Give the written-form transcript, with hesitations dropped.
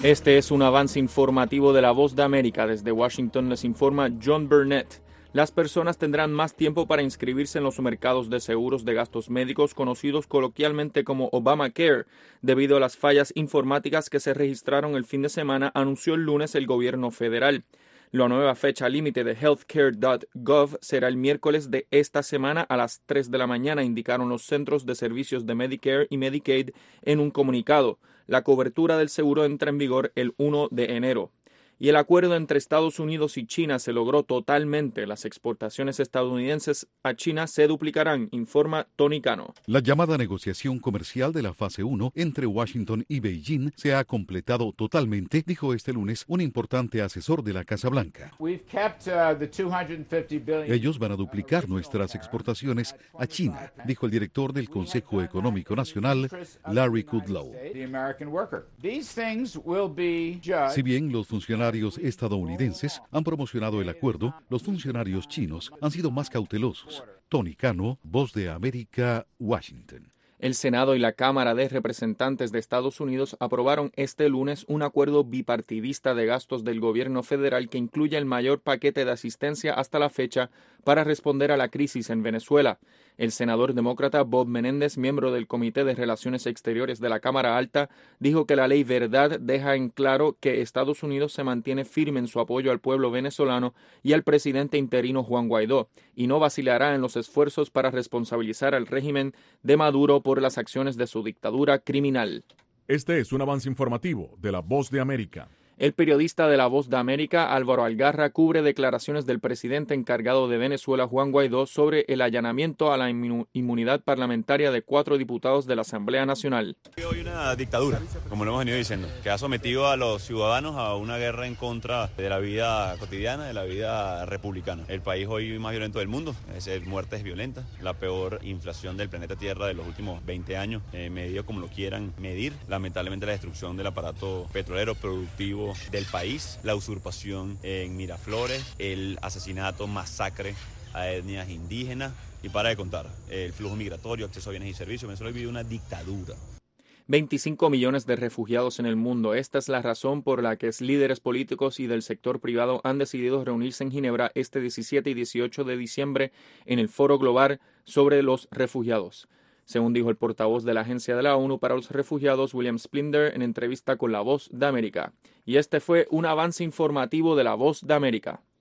Este es un avance informativo de La Voz de América. Desde Washington les informa John Burnett. Las personas tendrán más tiempo para inscribirse en los mercados de seguros de gastos médicos conocidos coloquialmente como Obamacare, debido a las fallas informáticas que se registraron el fin de semana, anunció el lunes el gobierno federal. La nueva fecha límite de healthcare.gov será el miércoles de esta semana a las 3 de la mañana, indicaron los Centros de Servicios de Medicare y Medicaid en un comunicado. La cobertura del seguro entra en vigor el 1 de enero. Y el acuerdo entre Estados Unidos y China se logró totalmente. Las exportaciones estadounidenses a China se duplicarán, informa Tony Cano. La llamada negociación comercial de la fase 1 entre Washington y Beijing se ha completado totalmente, dijo este lunes un importante asesor de la Casa Blanca. Ellos van a duplicar nuestras exportaciones a China, dijo el director del Consejo Económico Nacional, Larry Kudlow. Si bien los funcionarios estadounidenses han promocionado el acuerdo, los funcionarios chinos han sido más cautelosos. Tony Cano, Voz de América, Washington. El Senado y la Cámara de Representantes de Estados Unidos aprobaron este lunes un acuerdo bipartidista de gastos del gobierno federal que incluye el mayor paquete de asistencia hasta la fecha para responder a la crisis en Venezuela. El senador demócrata Bob Menéndez, miembro del Comité de Relaciones Exteriores de la Cámara Alta, dijo que la ley Verdad deja en claro que Estados Unidos se mantiene firme en su apoyo al pueblo venezolano y al presidente interino Juan Guaidó, y no vacilará en los esfuerzos para responsabilizar al régimen de Maduro por las acciones de su dictadura criminal. Este es un avance informativo de La Voz de América. El periodista de La Voz de América, Álvaro Algarra, cubre declaraciones del presidente encargado de Venezuela, Juan Guaidó, sobre el allanamiento a la inmunidad parlamentaria de 4 diputados de la Asamblea Nacional. Hoy una dictadura, como lo hemos venido diciendo, que ha sometido a los ciudadanos a una guerra en contra de la vida cotidiana, de la vida republicana. El país hoy más violento del mundo, muertes violentas, la peor inflación del planeta Tierra de los últimos 20 años, medido como lo quieran medir. Lamentablemente la destrucción del aparato petrolero productivo del país, la usurpación en Miraflores, el asesinato, masacre a etnias indígenas y para de contar, el flujo migratorio, acceso a bienes y servicios. Venezuela vive una dictadura. 25 millones de refugiados en el mundo. Esta es la razón por la que líderes políticos y del sector privado han decidido reunirse en Ginebra este 17 y 18 de diciembre en el Foro Global sobre los Refugiados, según dijo el portavoz de la Agencia de la ONU para los Refugiados, William Splinder, en entrevista con La Voz de América. Y este fue un avance informativo de La Voz de América.